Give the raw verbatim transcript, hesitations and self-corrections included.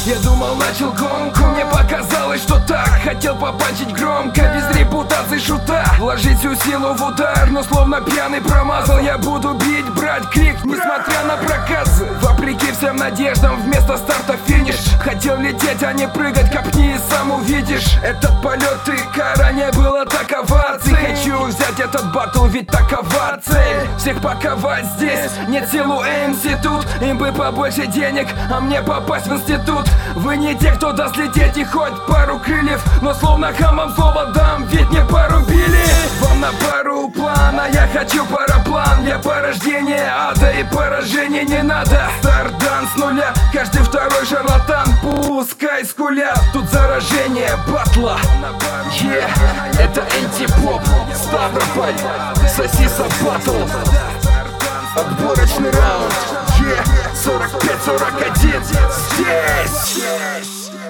Я думал, начал гонку, мне показалось, что так. Хотел попанчить громко, без репутации шута, вложить всю силу в удар, но словно пьяный промазал. Я буду бить, брать крик, несмотря на проказы. Вопреки всем надеждам, вместо старта финиш. Хотел лететь, а не прыгать, копни и сам увидишь. Этот полет и кара, не было такова цель. Хочу взять этот батл, ведь такова цель. Всех паковать здесь, нет сил у эм си тут. Им бы побольше денег, а мне попасть в институт. Вы не те, кто даст лететь и хоть пару крыльев, но словно хамам слово дам, ведь не порубили. Вам на пару плана, я хочу параплан. Я порождение ада и поражения не надо. Стардан с нуля, каждый второй шарлатан, пускай скулят. Тут заражение батла, yeah. Это антипоп, Ставрополь, сосиса батл. Отборочный раунд, yeah. сорок пять сорок один здесь.